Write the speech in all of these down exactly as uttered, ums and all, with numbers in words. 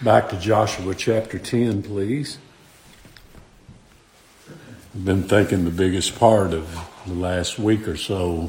Back to Joshua chapter ten, please. I've been thinking the biggest part of the last week or so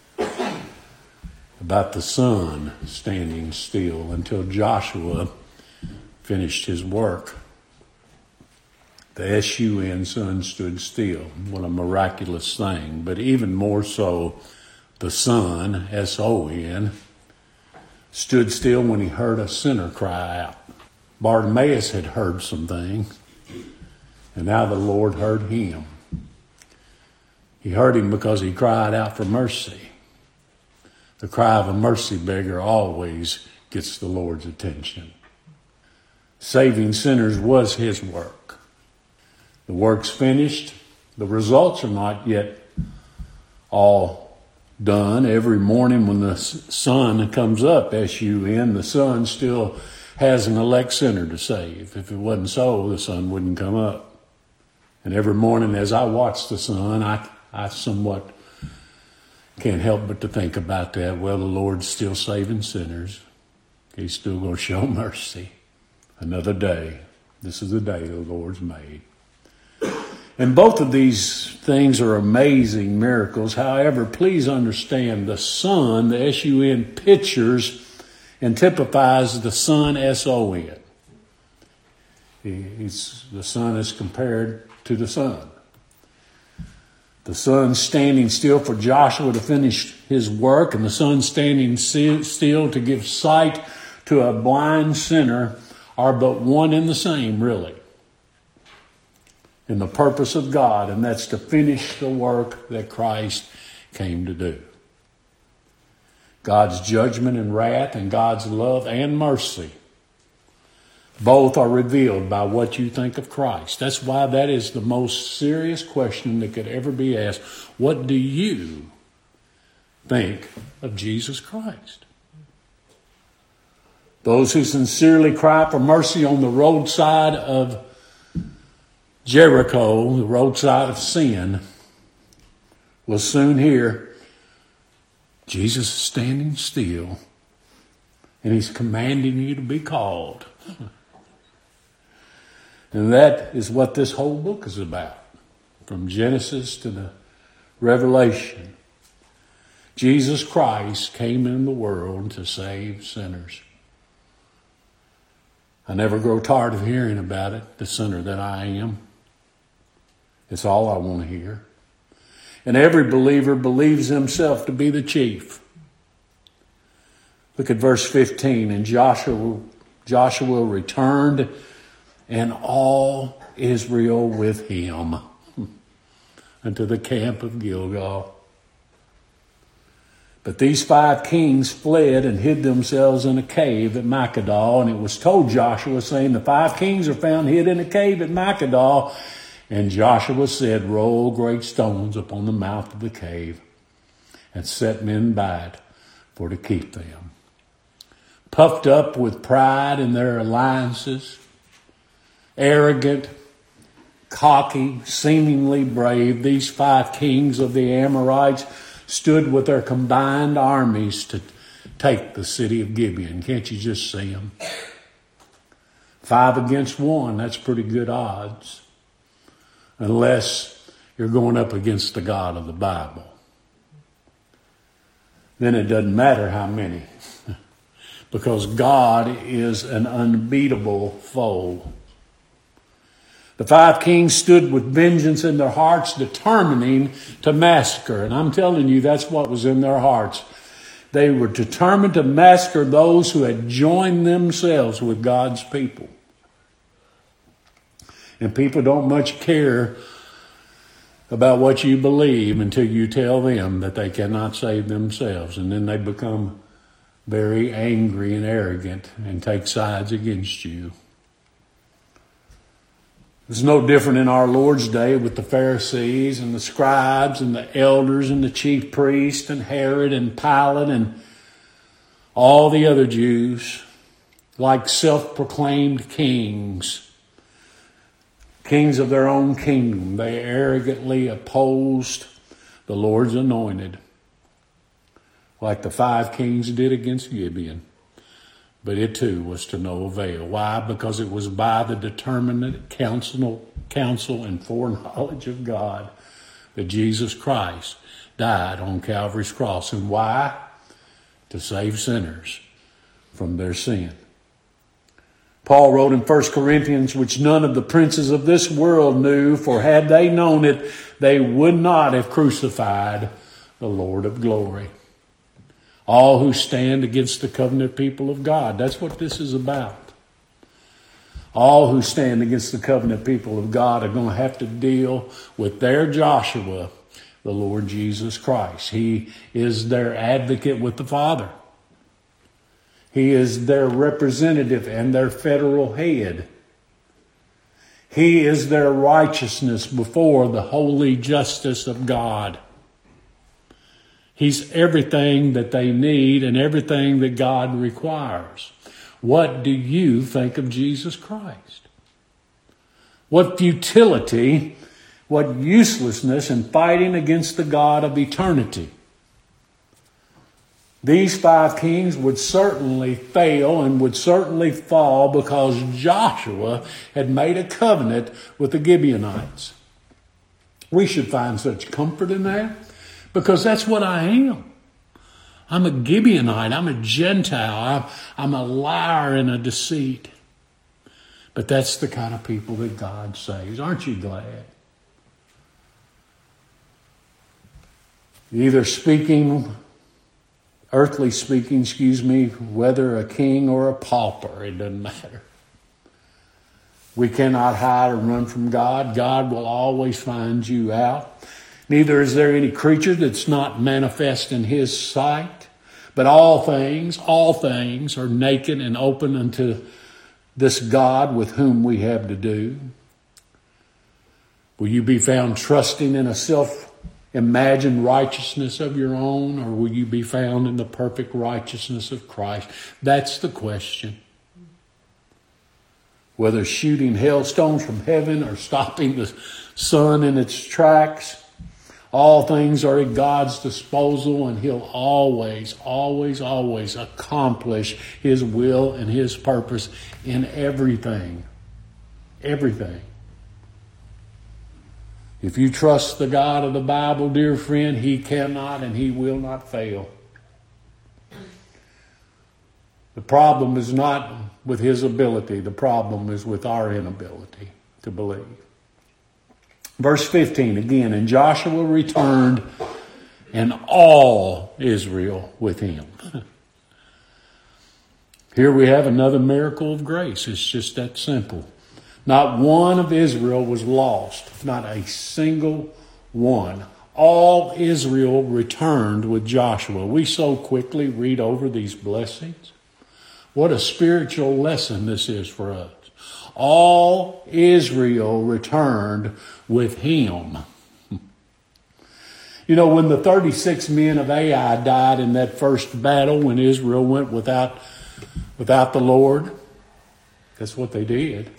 about the sun standing still until Joshua finished his work. The S U N, sun stood still. What a miraculous thing. But even more so, the sun, S O N, stood still when he heard a sinner cry out. Bartimaeus had heard some things, and now the Lord heard him. He heard him because he cried out for mercy. The cry of a mercy beggar always gets the Lord's attention. Saving sinners was his work. The work's finished. The results are not yet all done. Every morning when the sun comes up, S U N, the sun still has an elect sinner to save. If it wasn't so, the sun wouldn't come up. And every morning as I watch the sun, I, I somewhat can't help but to think about that. Well, the Lord's still saving sinners. He's still going to show mercy. Another day. This is the day the Lord's made. And both of these things are amazing miracles. However, please understand the sun, the S U N, pictures and typifies the sun, S O N. He's, the sun is compared to the sun. The sun standing still for Joshua to finish his work, and the sun standing still to give sight to a blind sinner are but one and the same, really, in the purpose of God, and that's to finish the work that Christ came to do. God's judgment and wrath and God's love and mercy, both are revealed by what you think of Christ. That's why that is the most serious question that could ever be asked. What do you think of Jesus Christ? Those who sincerely cry for mercy on the roadside of Jericho, the roadside of sin, will soon hear Jesus is standing still and he's commanding you to be called. And that is what this whole book is about. From Genesis to the Revelation, Jesus Christ came in the world to save sinners. I never grow tired of hearing about it, the sinner that I am. It's all I want to hear. And every believer believes himself to be the chief. Look at verse fifteen. And Joshua, Joshua returned, and all Israel with him, unto the camp of Gilgal. But these five kings fled and hid themselves in a cave at Makkedah. And it was told Joshua, saying, the five kings are found hid in a cave at Makkedah. And Joshua said, roll great stones upon the mouth of the cave, and set men by it for to keep them. Puffed up with pride in their alliances, arrogant, cocky, seemingly brave, these five kings of the Amorites stood with their combined armies to take the city of Gibeon. Can't you just see them? Five against one, that's pretty good odds. Unless you're going up against the God of the Bible. Then it doesn't matter how many. Because God is an unbeatable foe. The five kings stood with vengeance in their hearts, determining to massacre. And I'm telling you, that's what was in their hearts. They were determined to massacre those who had joined themselves with God's people. And people don't much care about what you believe until you tell them that they cannot save themselves. And then they become very angry and arrogant and take sides against you. It's no different in our Lord's day with the Pharisees and the scribes and the elders and the chief priests and Herod and Pilate and all the other Jews, like self-proclaimed kings. Kings of their own kingdom, they arrogantly opposed the Lord's anointed, like the five kings did against Gibeon. But it too was to no avail. Why? Because it was by the determinate counsel, counsel and foreknowledge of God that Jesus Christ died on Calvary's cross. And why? To save sinners from their sin. Paul wrote in First Corinthians, which none of the princes of this world knew, for had they known it, they would not have crucified the Lord of glory. All who stand against the covenant people of God. That's what this is about. All who stand against the covenant people of God are going to have to deal with their Joshua, the Lord Jesus Christ. He is their advocate with the Father. He is their representative and their federal head. He is their righteousness before the holy justice of God. He's everything that they need and everything that God requires. What do you think of Jesus Christ? What futility, what uselessness in fighting against the God of eternity. These five kings would certainly fail and would certainly fall because Joshua had made a covenant with the Gibeonites. We should find such comfort in that because that's what I am. I'm a Gibeonite. I'm a Gentile. I'm, I'm a liar and a deceit. But that's the kind of people that God saves. Aren't you glad? Either speaking... Earthly speaking, excuse me, whether a king or a pauper, it doesn't matter. We cannot hide or run from God. God will always find you out. Neither is there any creature that's not manifest in His sight. But all things, all things are naked and open unto this God with whom we have to do. Will you be found trusting in a self Imagine righteousness of your own, or will you be found in the perfect righteousness of Christ? That's the question. Whether shooting hailstones from heaven or stopping the sun in its tracks, all things are at God's disposal, and He'll always, always, always accomplish His will and His purpose in everything. Everything. If you trust the God of the Bible, dear friend, He cannot and He will not fail. The problem is not with His ability. The problem is with our inability to believe. Verse fifteen again, and Joshua returned and all Israel with him. Here we have another miracle of grace. It's just that simple. Not one of Israel was lost. Not a single one. All Israel returned with Joshua. We so quickly read over these blessings. What a spiritual lesson this is for us. All Israel returned with him. You know, when the thirty-six men of Ai died in that first battle, when Israel went without, without the Lord, that's what they did.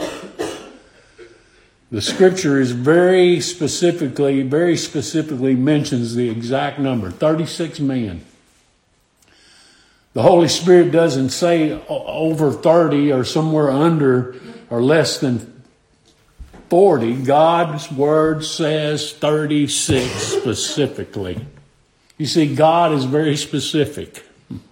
The scripture is very specifically, very specifically mentions the exact number, thirty-six men. The Holy Spirit doesn't say over thirty or somewhere under or less than forty. God's word says thirty-six specifically. You see, God is very specific.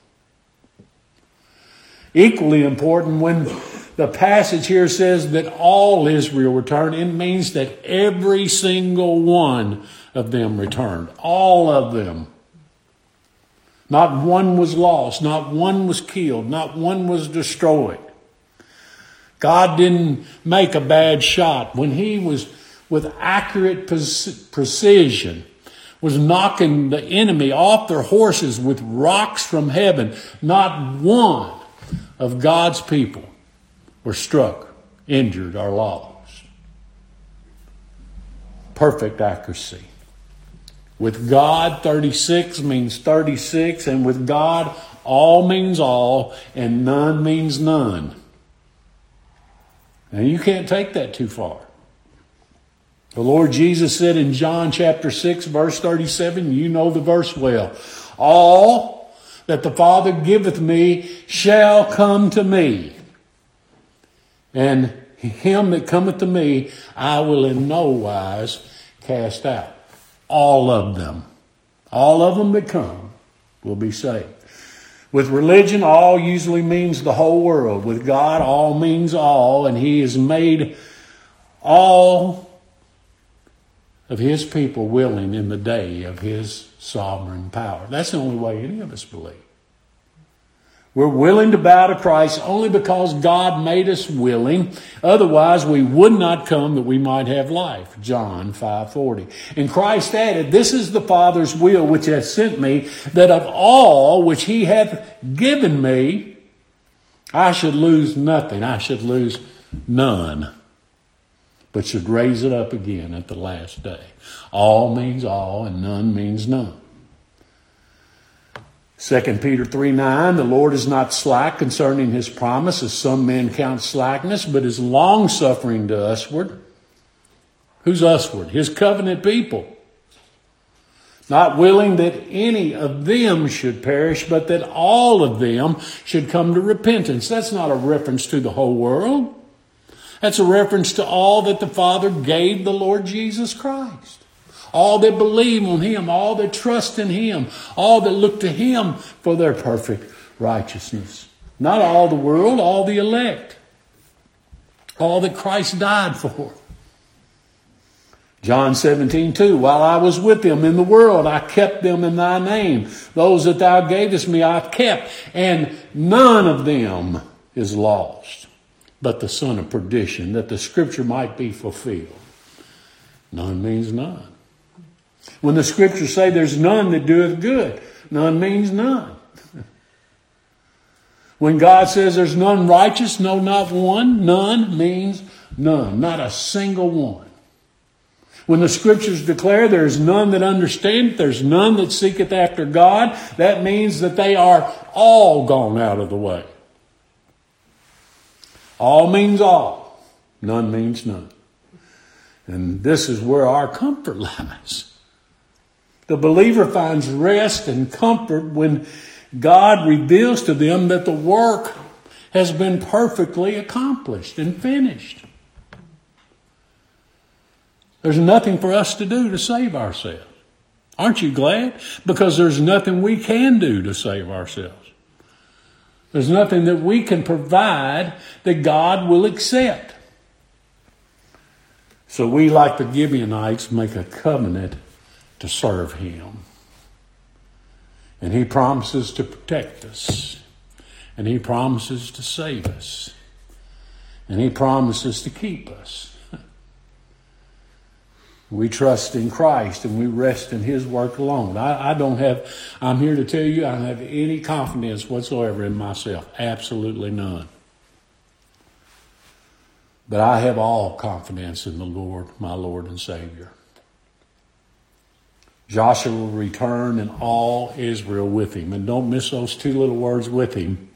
Equally important, when the passage here says that all Israel returned, it means that every single one of them returned. All of them. Not one was lost. Not one was killed. Not one was destroyed. God didn't make a bad shot. When He was, with accurate precision, was knocking the enemy off their horses with rocks from heaven, not one of God's people were struck, injured, or lost. Perfect accuracy. With God, thirty-six means thirty-six, and with God, all means all, and none means none. And you can't take that too far. The Lord Jesus said in John chapter six, verse thirty-seven, you know the verse well. All that the Father giveth me shall come to me. And him that cometh to me, I will in no wise cast out. All of them. All of them that come will be saved. With religion, all usually means the whole world. With God, all means all. And He has made all of His people willing in the day of His sovereign power. That's the only way any of us believe. We're willing to bow to Christ only because God made us willing. Otherwise, we would not come that we might have life. John five forty. And Christ added, this is the Father's will which hath sent me, that of all which He hath given me, I should lose nothing. I should lose none, but should raise it up again at the last day. All means all, and none means none. Second Peter three nine, the Lord is not slack concerning His promise, as some men count slackness, but is long-suffering to usward. Who's usward? His covenant people. Not willing that any of them should perish, but that all of them should come to repentance. That's not a reference to the whole world. That's a reference to all that the Father gave the Lord Jesus Christ. All that believe on Him, all that trust in Him, all that look to Him for their perfect righteousness. Not all the world, all the elect. All that Christ died for. John seventeen two, while I was with them in the world, I kept them in Thy name. Those that Thou gavest me I kept, and none of them is lost, but the son of perdition, that the scripture might be fulfilled. None means none. When the scriptures say there's none that doeth good, none means none. When God says there's none righteous, no, not one, none means none. Not a single one. When the scriptures declare there's none that understandeth, there's none that seeketh after God, that means that they are all gone out of the way. All means all. None means none. And this is where our comfort lies. The believer finds rest and comfort when God reveals to them that the work has been perfectly accomplished and finished. There's nothing for us to do to save ourselves. Aren't you glad? Because there's nothing we can do to save ourselves. There's nothing that we can provide that God will accept. So we, like the Gibeonites, make a covenant to serve Him. And He promises to protect us. And He promises to save us. And He promises to keep us. We trust in Christ and we rest in His work alone. I, I don't have, I'm here to tell you, I don't have any confidence whatsoever in myself. Absolutely none. But I have all confidence in the Lord, my Lord and Savior. Joshua will return and all Israel with him. And don't miss those two little words, with him.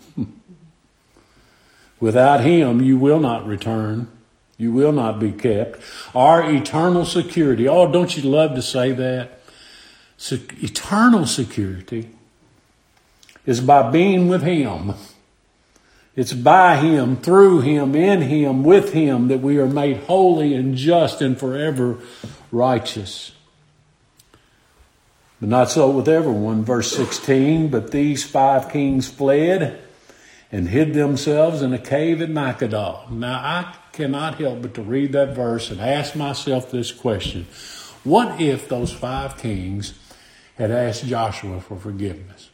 Without Him, you will not return. You will not be kept. Our eternal security. Oh, don't you love to say that? So, eternal security is by being with Him. It's by Him, through Him, in Him, with Him that we are made holy and just and forever righteous. But not so with everyone. Verse sixteen, but these five kings fled and hid themselves in a cave at Makkedah. Now I cannot help but to read that verse and ask myself this question. What if those five kings had asked Joshua for forgiveness?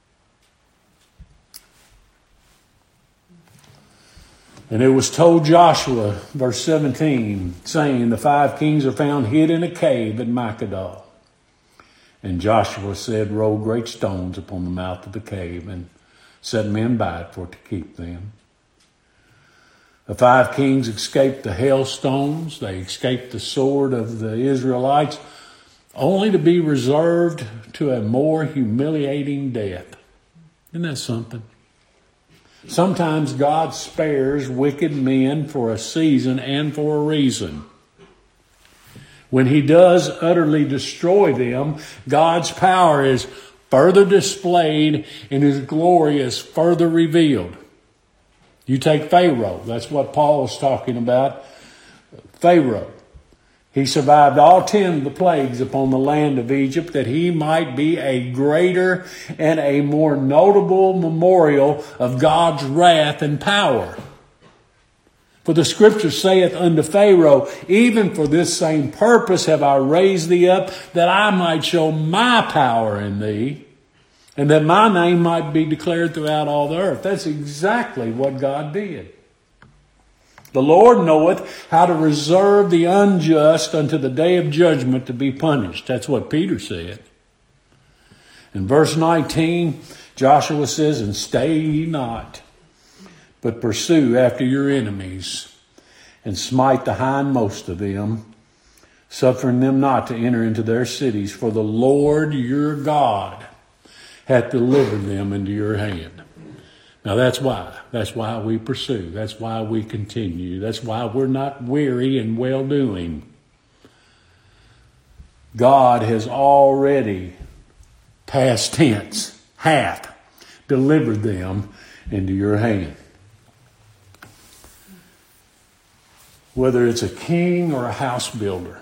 And it was told Joshua, verse seventeen, saying, the five kings are found hid in a cave at Makkedah. And Joshua said, roll great stones upon the mouth of the cave and set men by it for to keep them. The five kings escaped the hailstones. They escaped the sword of the Israelites, only to be reserved to a more humiliating death. Isn't that something? Sometimes God spares wicked men for a season and for a reason. When He does utterly destroy them, God's power is further displayed and His glory is further revealed. You take Pharaoh. That's what Paul was talking about. Pharaoh. He survived all ten of the plagues upon the land of Egypt that he might be a greater and a more notable memorial of God's wrath and power. For the Scripture saith unto Pharaoh, even for this same purpose have I raised thee up, that I might show my power in thee, and that my name might be declared throughout all the earth. That's exactly what God did. The Lord knoweth how to reserve the unjust unto the day of judgment to be punished. That's what Peter said. In verse nineteen, Joshua says, and stay ye not, but pursue after your enemies, and smite the hindmost of them, suffering them not to enter into their cities. For the Lord your God hath delivered them into your hand. Now that's why. That's why we pursue. That's why we continue. That's why we're not weary in well-doing. God has already, past tense, hath delivered them into your hand. Whether it's a king or a house builder,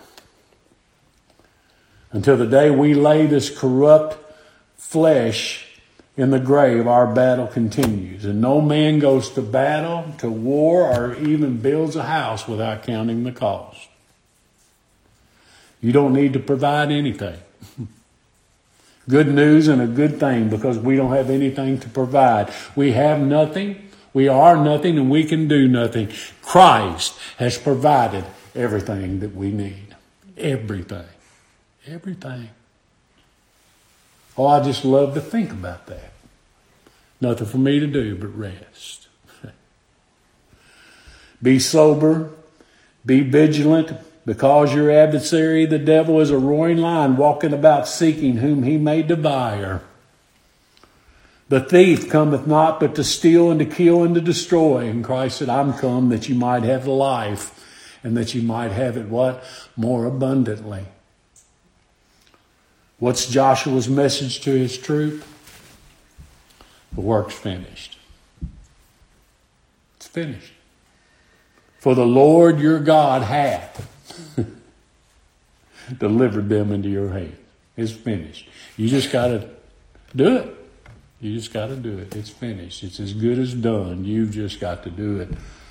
until the day we lay this corrupt flesh in the grave, our battle continues. And no man goes to battle, to war, or even builds a house without counting the cost. You don't need to provide anything. Good news and a good thing, because we don't have anything to provide. We have nothing, we are nothing, and we can do nothing. Christ has provided everything that we need. Everything. Everything. Oh, I just love to think about that. Nothing for me to do but rest. Be sober. Be vigilant, because your adversary, the devil, is a roaring lion, walking about seeking whom he may devour. The thief cometh not but to steal and to kill and to destroy. And Christ said, I'm come that you might have life, and that you might have it what? More abundantly. What's Joshua's message to his troop? The work's finished. It's finished. For the Lord your God hath delivered them into your hand. It's finished. You just got to do it. You just got to do it. It's finished. It's as good as done. You've just got to do it.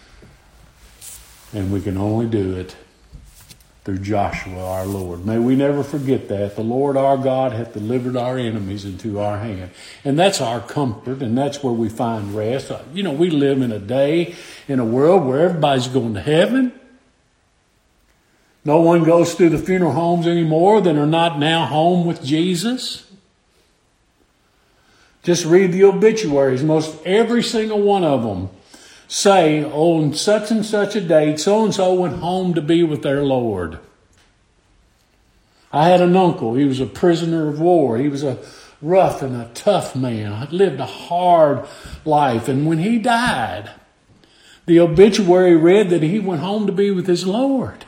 And we can only do it through Joshua our Lord. May we never forget that. The Lord our God hath delivered our enemies into our hand. And that's our comfort, and that's where we find rest. You know, we live in a day, in a world where everybody's going to heaven. No one goes through the funeral homes anymore that are not now home with Jesus. Just read the obituaries. Most every single one of them say, on such and such a date, so-and-so went home to be with their Lord. I had an uncle. He was a prisoner of war. He was a rough and a tough man. He lived a hard life. And when he died, the obituary read that he went home to be with his Lord.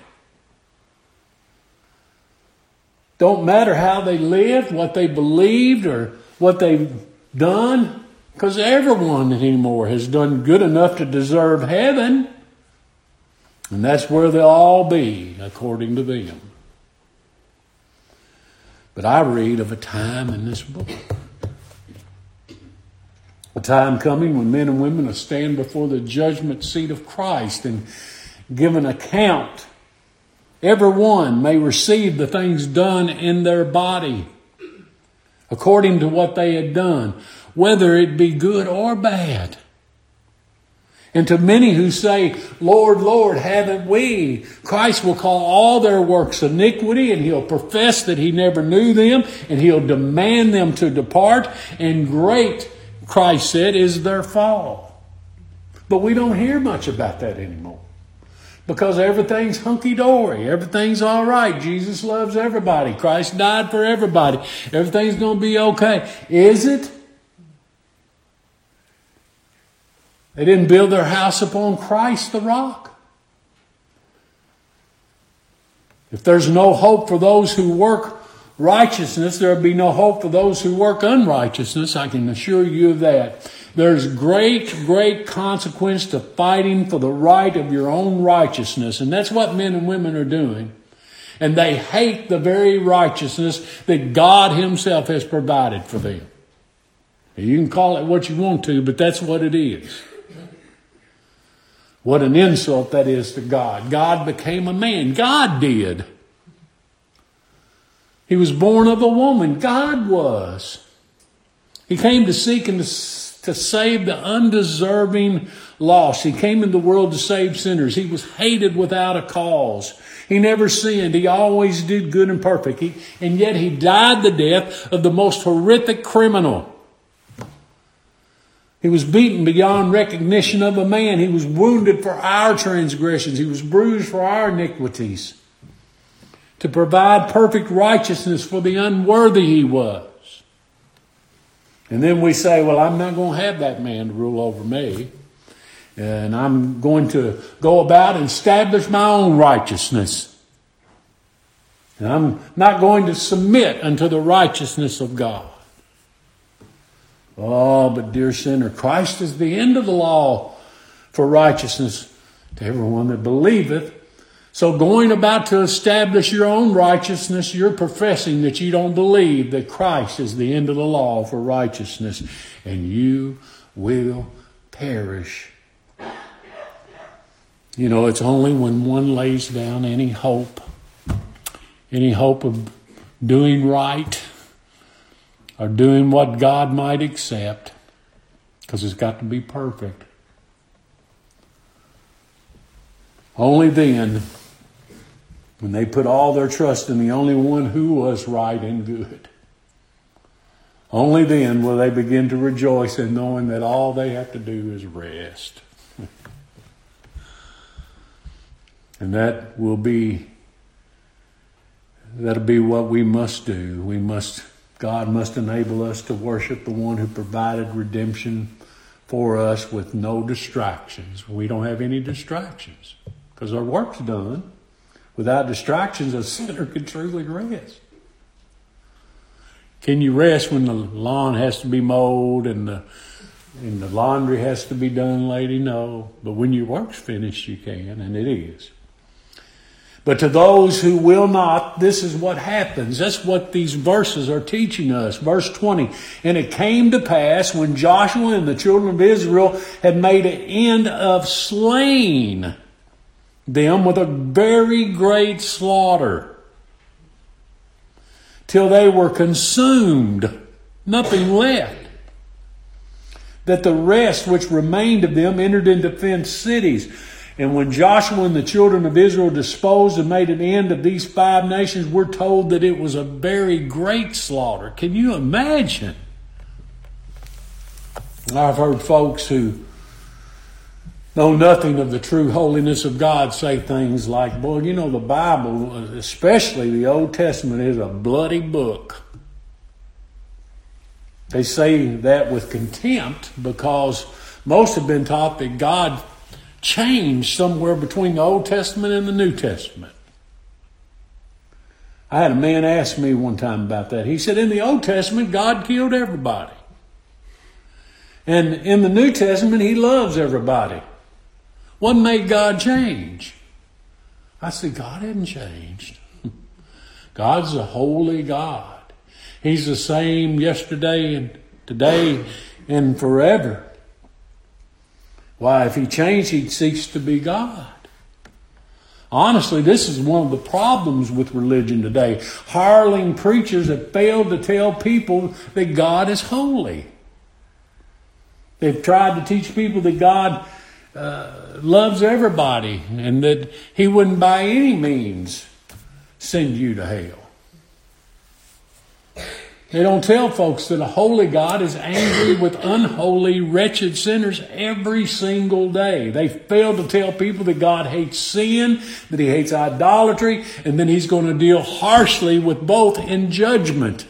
Don't matter how they lived, what they believed, or what they've done, because everyone anymore has done good enough to deserve heaven. And that's where they'll all be, according to them. But I read of a time in this book. A time coming when men and women will stand before the judgment seat of Christ and give an account. Everyone may receive the things done in their body according to what they had done, whether it be good or bad. And to many who say, Lord, Lord, haven't we? Christ will call all their works iniquity, and he'll profess that he never knew them, and he'll demand them to depart. And great, Christ said, is their fall. But we don't hear much about that anymore, because everything's hunky-dory. Everything's all right. Jesus loves everybody. Christ died for everybody. Everything's going to be okay. Is it? They didn't build their house upon Christ the rock. If there's no hope for those who work righteousness, there will be no hope for those who work unrighteousness. I can assure you of that. There's great, great consequence to fighting for the right of your own righteousness. And that's what men and women are doing. And they hate the very righteousness that God Himself has provided for them. You can call it what you want to, but that's what it is. What an insult that is to God. God became a man. God did. He was born of a woman. God was. He came to seek and to, to save the undeserving lost. He came into the world to save sinners. He was hated without a cause. He never sinned. He always did good and perfect. He, and yet He died the death of the most horrific criminal. He was beaten beyond recognition of a man. He was wounded for our transgressions. He was bruised for our iniquities. To provide perfect righteousness for the unworthy He was. And then we say, well, I'm not going to have that man to rule over me. And I'm going to go about and establish my own righteousness. And I'm not going to submit unto the righteousness of God. Oh, but dear sinner, Christ is the end of the law for righteousness to everyone that believeth. So going about to establish your own righteousness, you're professing that you don't believe that Christ is the end of the law for righteousness, and you will perish. You know, it's only when one lays down any hope, any hope of doing right, or doing what God might accept, because it's got to be perfect. Only then, when they put all their trust in the only one who was right and good, only then will they begin to rejoice in knowing that all they have to do is rest. And that will be, that'll be what we must do. We must God must enable us to worship the one who provided redemption for us with no distractions. We don't have any distractions because our work's done. Without distractions, a sinner can truly rest. Can you rest when the lawn has to be mowed and the, and the laundry has to be done, lady? No. But when your work's finished, you can, and it is. But to those who will not, this is what happens. That's what these verses are teaching us. Verse twenty, and it came to pass when Joshua and the children of Israel had made an end of slaying them with a very great slaughter, till they were consumed, nothing left, that the rest which remained of them entered into fenced cities. And when Joshua and the children of Israel disposed and made an end of these five nations, we're told that it was a very great slaughter. Can you imagine? I've heard folks who know nothing of the true holiness of God say things like, boy, you know, the Bible, especially the Old Testament, is a bloody book. They say that with contempt because most have been taught that God changed somewhere between the Old Testament and the New Testament. I had a man ask me one time about that. He said, in the Old Testament, God killed everybody. And in the New Testament, He loves everybody. What made God change? I said, God hadn't changed. God's a holy God. He's the same yesterday and today and forever. Why, if He changed, He'd cease to be God. Honestly, this is one of the problems with religion today. Hireling preachers have failed to tell people that God is holy. They've tried to teach people that God uh, loves everybody and that He wouldn't by any means send you to hell. They don't tell folks that a holy God is angry with unholy, wretched sinners every single day. They fail to tell people that God hates sin, that He hates idolatry, and then He's going to deal harshly with both in judgment.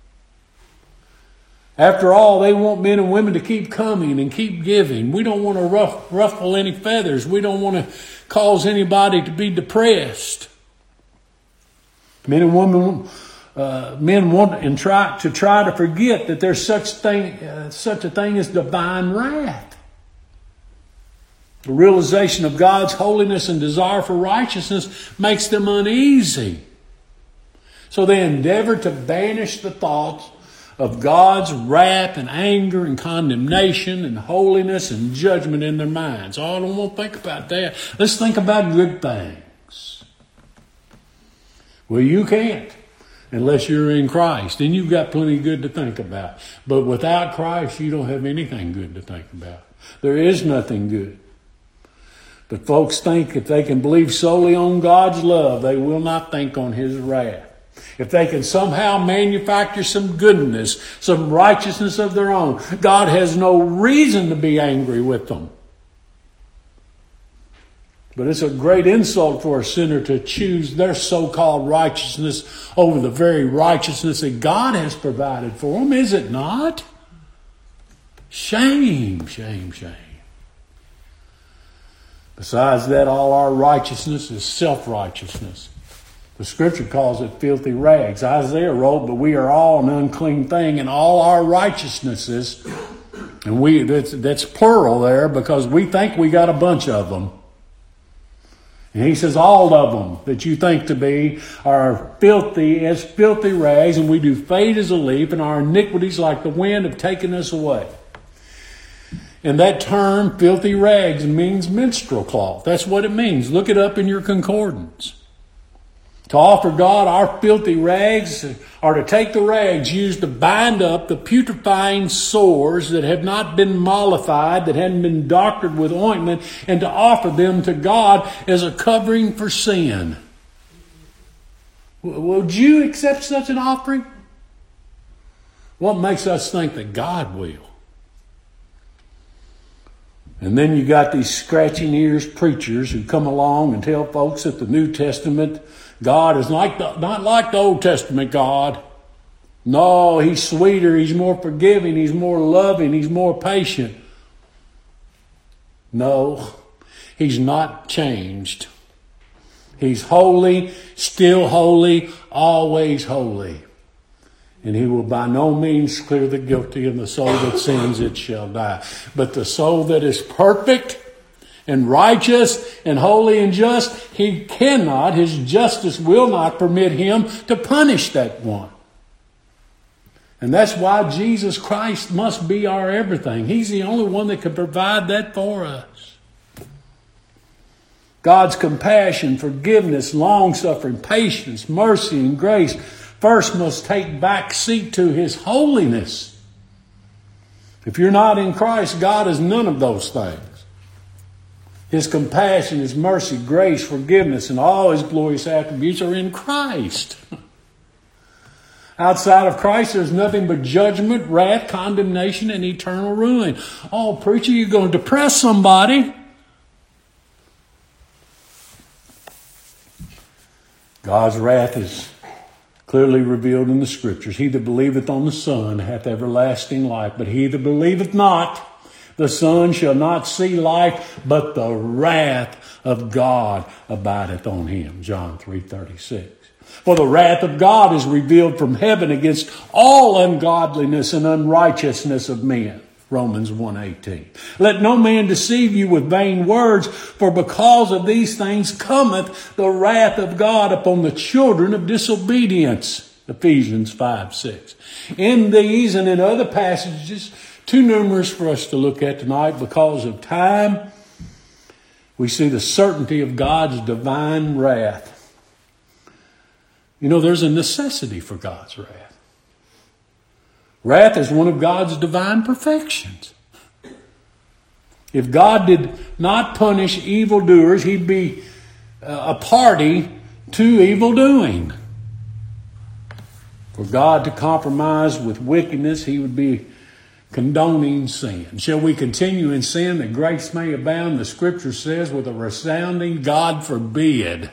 After all, they want men and women to keep coming and keep giving. We don't want to ruff, ruffle any feathers. We don't want to cause anybody to be depressed. Men and women uh, men want and try to try to forget that there's such thing, uh, such a thing as divine wrath. The realization of God's holiness and desire for righteousness makes them uneasy. So they endeavor to banish the thoughts of God's wrath and anger and condemnation and holiness and judgment in their minds. Oh, I don't want to think about that. Let's think about good things. Well, you can't unless you're in Christ. Then you've got plenty good to think about. But without Christ, you don't have anything good to think about. There is nothing good. But folks think if they can believe solely on God's love, they will not think on His wrath. If they can somehow manufacture some goodness, some righteousness of their own, God has no reason to be angry with them. But it's a great insult for a sinner to choose their so-called righteousness over the very righteousness that God has provided for them, is it not? Shame, shame, shame. Besides that, all our righteousness is self-righteousness. The Scripture calls it filthy rags. Isaiah wrote, but we are all an unclean thing, and all our righteousnesses, and we that's, that's plural there because we think we got a bunch of them. And he says all of them that you think to be are filthy as filthy rags, and we do fade as a leaf, and our iniquities like the wind have taken us away. And that term, filthy rags, means menstrual cloth. That's what it means. Look it up in your concordance. To offer God our filthy rags, or to take the rags used to bind up the putrefying sores that have not been mollified, that hadn't been doctored with ointment, and to offer them to God as a covering for sin. Would you accept such an offering? What makes us think that God will? And then you got these scratching ears preachers who come along and tell folks that the New Testament God is like the, not like the Old Testament God. No, He's sweeter, He's more forgiving, He's more loving, He's more patient. No, He's not changed. He's holy, still holy, always holy. And He will by no means clear the guilty, and the soul that sins, it shall die. But the soul that is perfect and righteous and holy and just, He cannot, His justice will not permit Him to punish that one. And that's why Jesus Christ must be our everything. He's the only one that can provide that for us. God's compassion, forgiveness, long-suffering, patience, mercy, and grace first must take back seat to His holiness. If you're not in Christ, God is none of those things. His compassion, His mercy, grace, forgiveness, and all His glorious attributes are in Christ. Outside of Christ, there's nothing but judgment, wrath, condemnation, and eternal ruin. Oh, preacher, you're going to depress somebody. God's wrath is clearly revealed in the Scriptures. He that believeth on the Son hath everlasting life, but he that believeth not the Son shall not see life, but the wrath of God abideth on him. John three thirty-six. For the wrath of God is revealed from heaven against all ungodliness and unrighteousness of men. Romans one eighteen. Let no man deceive you with vain words, for because of these things cometh the wrath of God upon the children of disobedience. Ephesians five six. In these and in other passages, too numerous for us to look at tonight because of time, we see the certainty of God's divine wrath. You know, there's a necessity for God's wrath. Wrath is one of God's divine perfections. If God did not punish evildoers, He'd be a party to evildoing. For God to compromise with wickedness, He would be condoning sin. Shall we continue in sin that grace may abound? The Scripture says with a resounding God forbid.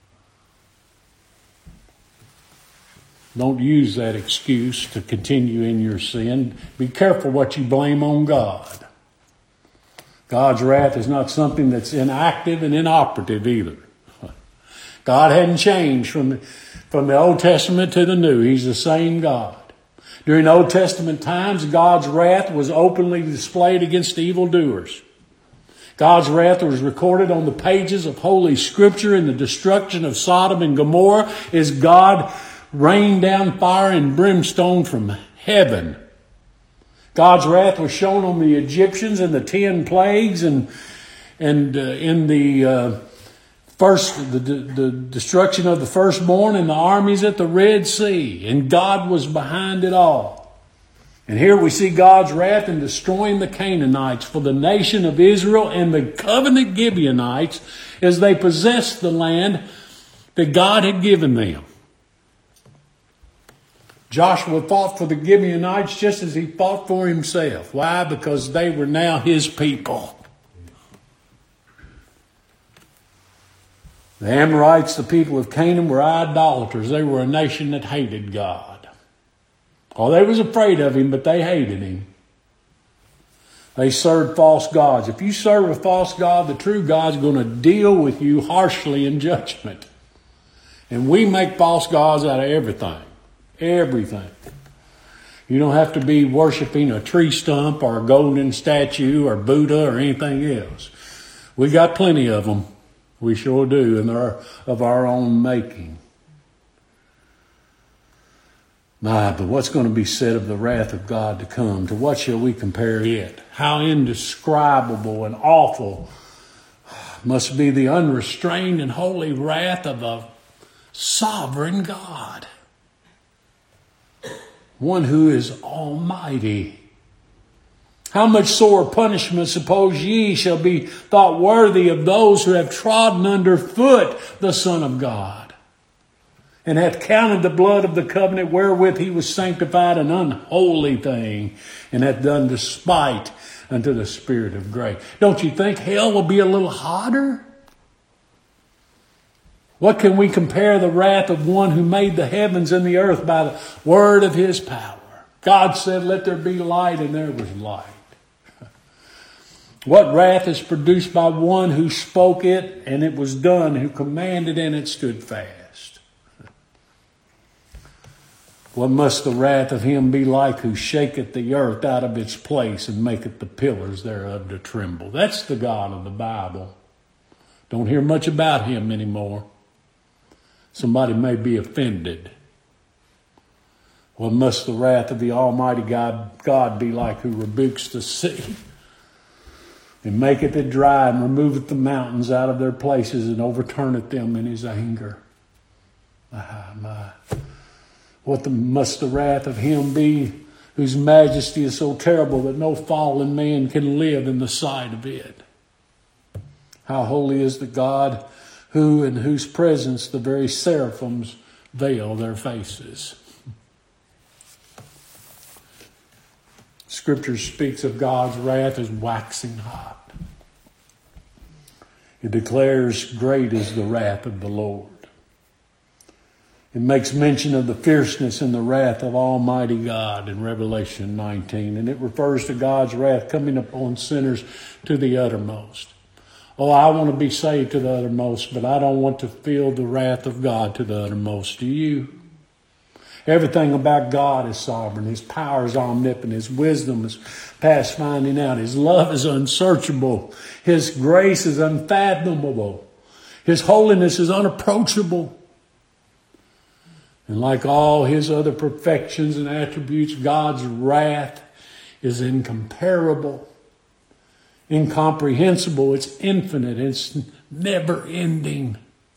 Don't use that excuse to continue in your sin. Be careful what you blame on God. God's wrath is not something that's inactive and inoperative either. God hadn't changed from From the Old Testament to the New, He's the same God. During Old Testament times, God's wrath was openly displayed against evildoers. God's wrath was recorded on the pages of Holy Scripture in the destruction of Sodom and Gomorrah as God rained down fire and brimstone from heaven. God's wrath was shown on the Egyptians in the ten plagues and and uh, in the uh, first the, the destruction of the firstborn and the armies at the Red Sea. And God was behind it all. And here we see God's wrath in destroying the Canaanites for the nation of Israel and the covenant Gibeonites as they possessed the land that God had given them. Joshua fought for the Gibeonites just as he fought for himself. Why? Because they were now his people. The Amorites, the people of Canaan, were idolaters. They were a nation that hated God. Oh, they was afraid of Him, but they hated Him. They served false gods. If you serve a false god, the true God's going to deal with you harshly in judgment. And we make false gods out of everything. Everything. You don't have to be worshiping a tree stump or a golden statue or Buddha or anything else. We got plenty of them. We sure do, and they're of our own making. My, but what's going to be said of the wrath of God to come? To what shall we compare it? How indescribable and awful must be the unrestrained and holy wrath of a sovereign God. One who is almighty. How much sore punishment, suppose ye, shall be thought worthy of those who have trodden under foot the Son of God, and hath counted the blood of the covenant wherewith He was sanctified an unholy thing, and hath done despite unto the Spirit of grace. Don't you think hell will be a little hotter? What can we compare the wrath of one who made the heavens and the earth by the word of His power? God said, let there be light, and there was light. What wrath is produced by one who spoke it, and it was done, who commanded, and it stood fast? What must the wrath of Him be like who shaketh the earth out of its place and maketh the pillars thereof to tremble? That's the God of the Bible. Don't hear much about Him anymore. Somebody may be offended. What must the wrath of the Almighty God, God be like who rebukes the sea and maketh it dry and removeth the mountains out of their places and overturneth them in His anger? My, my. What the, must the wrath of Him be whose majesty is so terrible that no fallen man can live in the sight of it? How holy is the God who in whose presence the very seraphims veil their faces. Scripture speaks of God's wrath as waxing hot. It declares, great is the wrath of the Lord. It makes mention of the fierceness and the wrath of Almighty God in Revelation nineteen. And it refers to God's wrath coming upon sinners to the uttermost. Oh, I want to be saved to the uttermost, but I don't want to feel the wrath of God to the uttermost. Do you? Everything about God is sovereign. His power is omnipotent. His wisdom is past finding out. His love is unsearchable. His grace is unfathomable. His holiness is unapproachable. And like all His other perfections and attributes, God's wrath is incomparable, incomprehensible. It's infinite. It's never ending.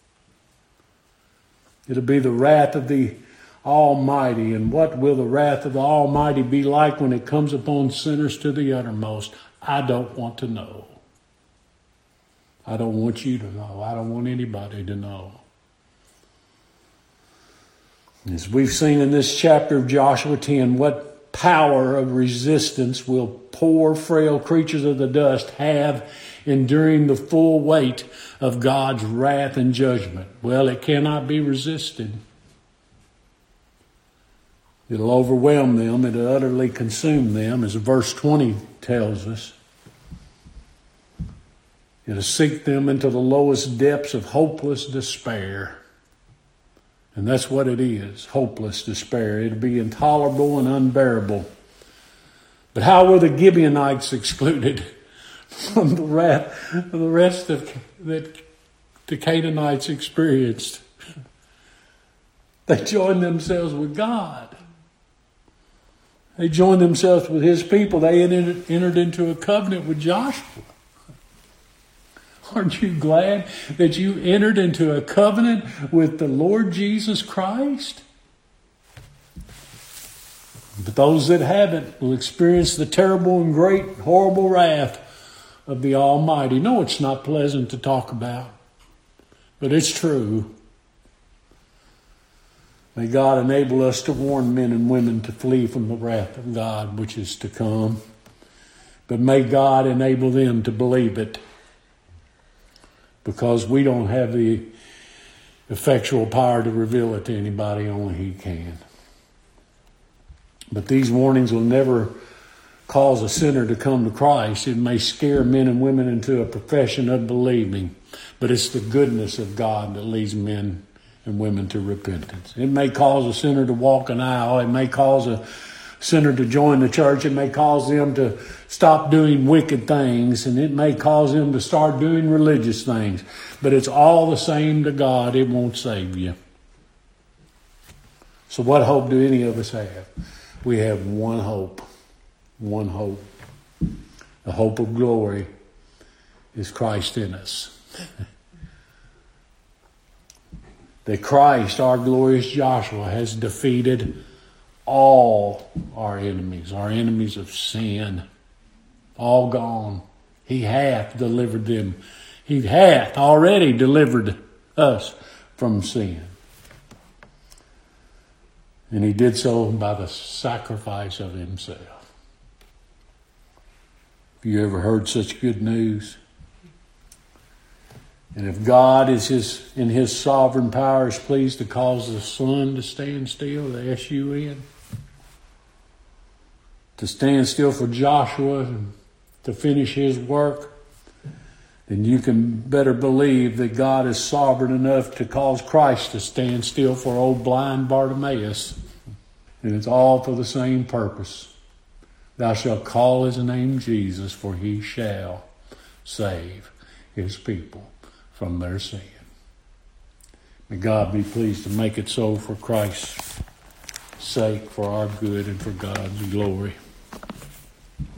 It'll be the wrath of the Almighty. And what will the wrath of the Almighty be like when it comes upon sinners to the uttermost? I don't want to know. I don't want you to know. I don't want anybody to know. As we've seen in this chapter of Joshua ten, what power of resistance will poor, frail creatures of the dust have enduring the full weight of God's wrath and judgment? Well, it cannot be resisted. It'll overwhelm them. It'll utterly consume them, as verse twenty tells us. It'll sink them into the lowest depths of hopeless despair. And that's what it is, hopeless despair. It'd be intolerable and unbearable. But how were the Gibeonites excluded from the wrath of the rest of that the Canaanites experienced? They joined themselves with God. They joined themselves with his people. They entered, entered into a covenant with Joshua. Aren't you glad that you entered into a covenant with the Lord Jesus Christ? But those that haven't will experience the terrible and great, horrible wrath of the Almighty. No, it's not pleasant to talk about, but it's true. May God enable us to warn men and women to flee from the wrath of God which is to come. But may God enable them to believe it, because we don't have the effectual power to reveal it to anybody, only he can. But these warnings will never cause a sinner to come to Christ. It may scare men and women into a profession of believing, but it's the goodness of God that leads men and women to repentance. It may cause a sinner to walk an aisle. It may cause a sinner to join the church. It may cause them to stop doing wicked things, and it may cause them to start doing religious things. But it's all the same to God. It won't save you. So what hope do any of us have? We have one hope. One hope. The hope of glory is Christ in us. That Christ, our glorious Joshua, has defeated all our enemies, our enemies of sin, all gone. He hath delivered them. He hath already delivered us from sin. And he did so by the sacrifice of himself. Have you ever heard such good news? And if God is his in his sovereign power is pleased to cause the sun to stand still, the S U N, to stand still for Joshua to finish his work, then you can better believe that God is sovereign enough to cause Christ to stand still for old blind Bartimaeus. And it's all for the same purpose. Thou shalt call his name Jesus, for he shall save his people from their sin. May God be pleased to make it so for Christ's sake, for our good and for God's glory.